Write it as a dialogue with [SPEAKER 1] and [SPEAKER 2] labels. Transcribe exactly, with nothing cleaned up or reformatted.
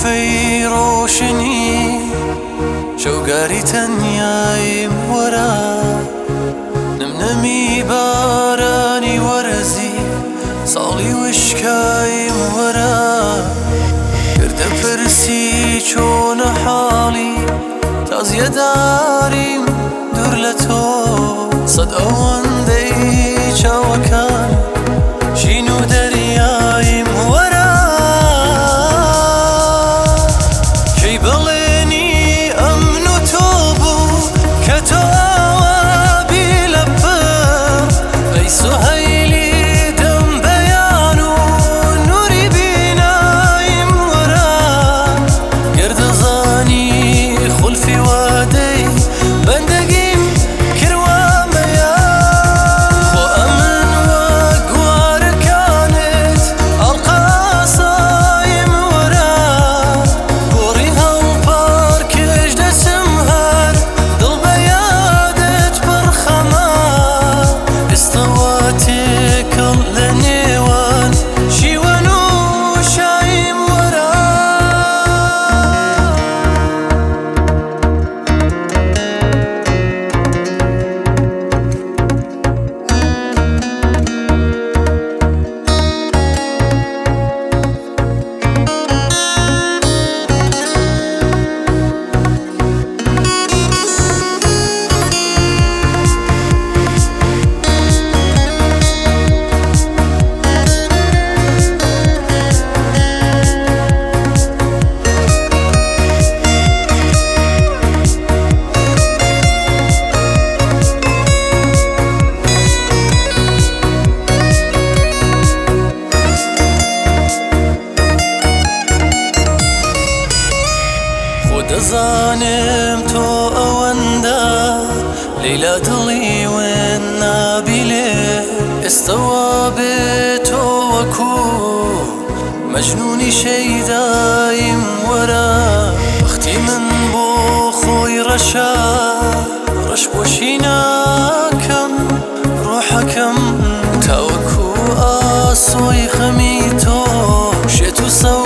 [SPEAKER 1] قفەی ڕۆشنی شەوگاری تەنیایم وەرە نمنەمی بارانی وەرزی ساڵی وشکایم وەرە گردە پرسی چۆنە حاڵی تازیەداریم دوور لە تۆ سەد ئەوەندەی چاوەکان ژین و دەریایم وەرە کەی بەڵێنی ئەمن و تۆ بوو کە تۆ ئاوابی لە پڕ ئەی سوهەیلی دەم بەیان و نووری بینایم وەرە گەردەزانی خولفی وادەی بەندەگیم کردوامەیە خۆ ئەمن وەک گوارەکانت ئەڵقاسایم وەرە گۆڕی هەڵپارکەش دەچم هەر دڵ بە یادت پڕ خەمە ئێستەوا تێکەڵ لە نێوان شیوەن و شایم وەرە دەزانم تۆ ئەوەندە لەیلا دڵی وێن نابیلێ ئێستەوا بێت تۆ وەکو مەجنونی شەیدایم وەرە وەختی من بۆ خۆی ڕەشا ڕەشپۆشی ناکەم ڕۆحەکەم تاوەکو ئاسۆی خەمی تۆ شێت و سەو